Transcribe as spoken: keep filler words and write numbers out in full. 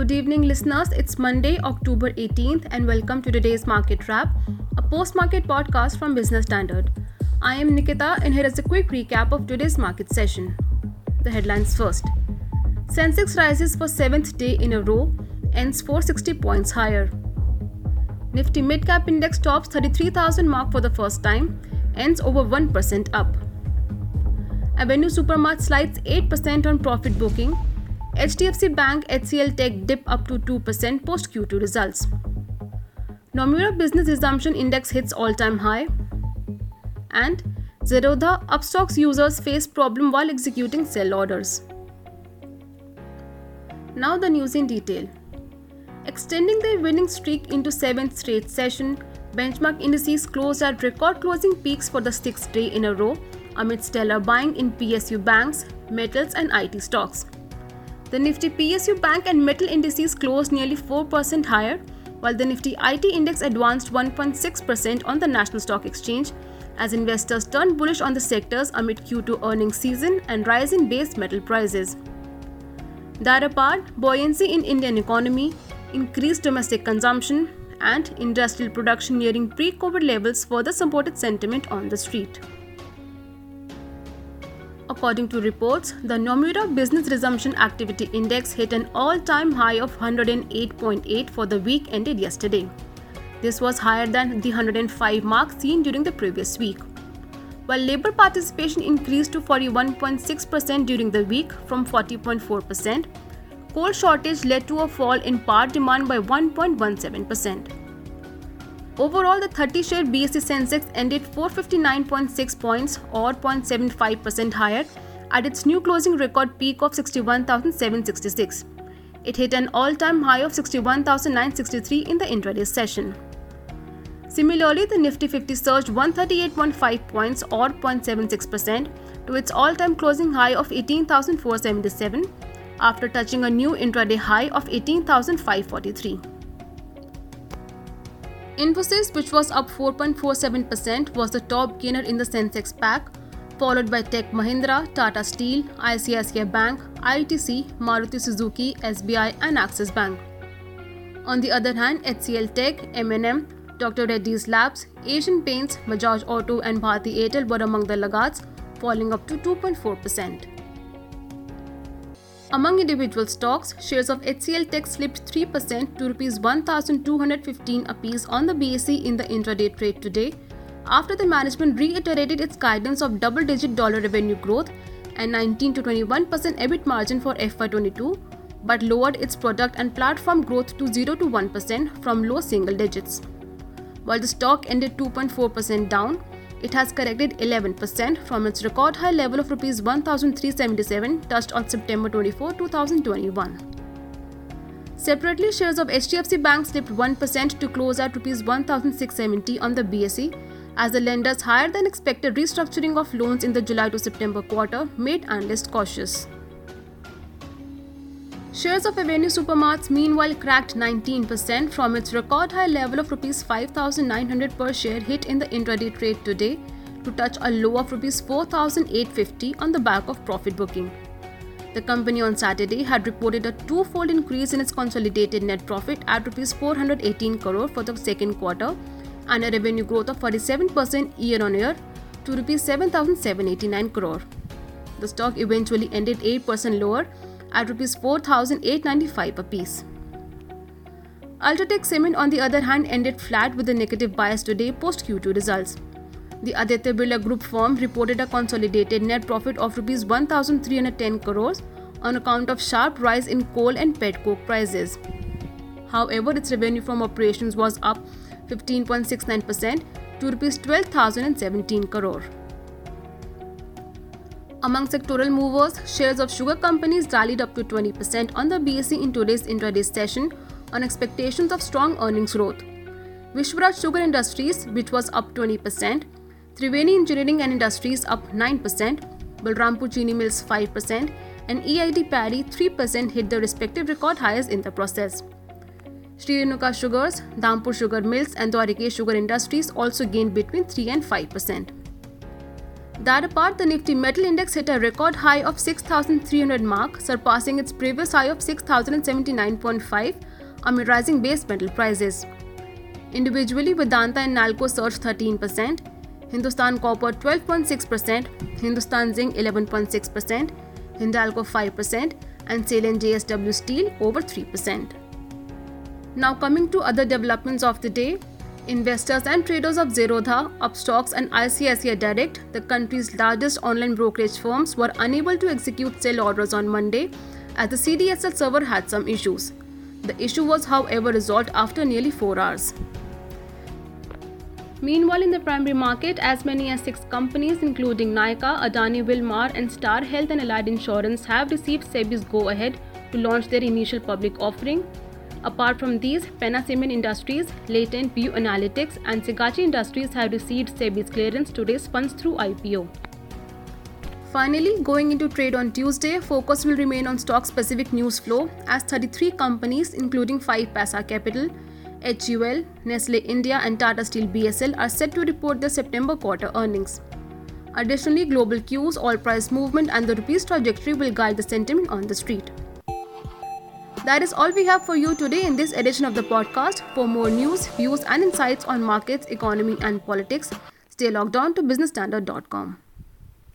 Good evening, listeners. It's Monday, October eighteenth, and welcome to today's Market Wrap, a post-market podcast from Business Standard. I am Nikita, and here is a quick recap of today's market session. The headlines first. Sensex rises for seventh day in a row, ends four hundred sixty points higher. Nifty Midcap Index tops thirty-three thousand mark for the first time, ends over one percent up. Avenue Supermart slides eight percent on profit booking. H D F C Bank H C L Tech dip up to two percent post Q two results. Nomura Business Resumption Index hits all-time high. And Zerodha Upstocks users face problem while executing sell orders. Now the news in detail. Extending their winning streak into seventh straight session, benchmark indices closed at record closing peaks for the sixth day in a row amid stellar buying in P S U banks, metals and I T stocks. The Nifty P S U Bank and Metal indices closed nearly four percent higher, while the Nifty I T Index advanced one point six percent on the National Stock Exchange as investors turned bullish on the sectors amid Q two earnings season and rise in base metal prices. That apart, buoyancy in Indian economy, increased domestic consumption, and industrial production nearing pre-COVID levels further supported sentiment on the street. According to reports, the Nomura Business Resumption Activity Index hit an all-time high of one hundred eight point eight for the week ended yesterday. This was higher than the one hundred five mark seen during the previous week. While labor participation increased to forty-one point six percent during the week from forty point four percent, coal shortage led to a fall in power demand by one point one seven percent. Overall, the thirty-share B S E Sensex ended four hundred fifty-nine point six points or zero point seven five percent higher at its new closing record peak of sixty-one thousand seven hundred sixty-six. It hit an all-time high of sixty-one thousand nine hundred sixty-three in the intraday session. Similarly, the Nifty fifty surged one hundred thirty-eight point five points or zero point seven six percent to its all-time closing high of eighteen thousand four hundred seventy-seven after touching a new intraday high of eighteen thousand five hundred forty-three. Infosys, which was up four point four seven percent, was the top gainer in the Sensex pack, followed by Tech Mahindra, Tata Steel, I C I C I Bank, I T C, Maruti Suzuki, S B I and Axis Bank. On the other hand, H C L Tech, M and M, Doctor Reddy's Labs, Asian Paints, Bajaj Auto and Bharti Airtel were among the laggards, falling up to two point four percent. Among individual stocks, shares of H C L Tech slipped three percent to rupees one thousand two hundred fifteen apiece on the B S E in the intraday trade today, after the management reiterated its guidance of double-digit dollar revenue growth and nineteen to twenty-one percent EBIT margin for F Y twenty-two, but lowered its product and platform growth to zero to one percent from low single digits. While the stock ended two point four percent down, it has corrected eleven percent from its record high level of rupees one thousand three hundred seventy-seven touched on September twenty-fourth, twenty twenty-one. Separately, shares of H D F C Bank slipped one percent to close at rupees one thousand six hundred seventy on the B S E as the lender's higher than expected restructuring of loans in the July to September quarter made analysts cautious. Shares of Avenue Supermarts meanwhile cracked nineteen percent from its record high level of rupees five thousand nine hundred per share hit in the intraday trade today to touch a low of rupees four thousand eight hundred fifty on the back of profit booking. The company on Saturday had reported a two-fold increase in its consolidated net profit at rupees four hundred eighteen crore for the second quarter and a revenue growth of forty-seven percent year-on-year to rupees seven thousand seven hundred eighty-nine crore. The stock eventually ended eight percent lower at rupees four thousand eight hundred ninety-five apiece. Ultratech Cement, on the other hand, ended flat with a negative bias today post Q two results. The Aditya Birla Group firm reported a consolidated net profit of rupees one thousand three hundred ten crores on account of sharp rise in coal and pet coke prices. However, its revenue from operations was up fifteen point six nine percent to rupees twelve thousand seventeen crore. Among sectoral movers, shares of sugar companies rallied up to twenty percent on the B S E in today's intraday session on expectations of strong earnings growth. Vishwaraj Sugar Industries, which was up twenty percent, Triveni Engineering and Industries up nine percent, Balrampur Chini Mills five percent, and E I D Parry three percent hit the respective record highs in the process. Sri Renuka Sugars, Dhampur Sugar Mills and Dwarike Sugar Industries also gained between three and five percent. That apart, the Nifty Metal Index hit a record high of six thousand three hundred mark, surpassing its previous high of six thousand seventy-nine point five amid rising base metal prices. Individually, Vedanta and Nalco surged thirteen percent, Hindustan Copper twelve point six percent, Hindustan Zinc eleven point six percent, Hindalco five percent, and SAIL and J S W Steel over three percent. Now coming to other developments of the day, investors and traders of Zerodha, Upstocks and I C I C I Direct, the country's largest online brokerage firms, were unable to execute sell orders on Monday as the C D S L server had some issues. The issue was, however, resolved after nearly four hours. Meanwhile, in the primary market, as many as six companies including Nykaa, Adani Wilmar and Star Health and Allied Insurance have received SEBI's go-ahead to launch their initial public offering. Apart from these, Penna Cement Industries, Latent View Analytics and Sigachi Industries have received SEBI's clearance to raise funds through I P O. Finally, going into trade on Tuesday, focus will remain on stock-specific news flow as thirty-three companies including five Paisa Capital, H U L, Nestle India and Tata Steel B S L are set to report their September quarter earnings. Additionally, global cues, oil price movement and the rupee's trajectory will guide the sentiment on the street. That is all we have for you today in this edition of the podcast. For more news, views and insights on markets, economy and politics, stay logged on to business standard dot com.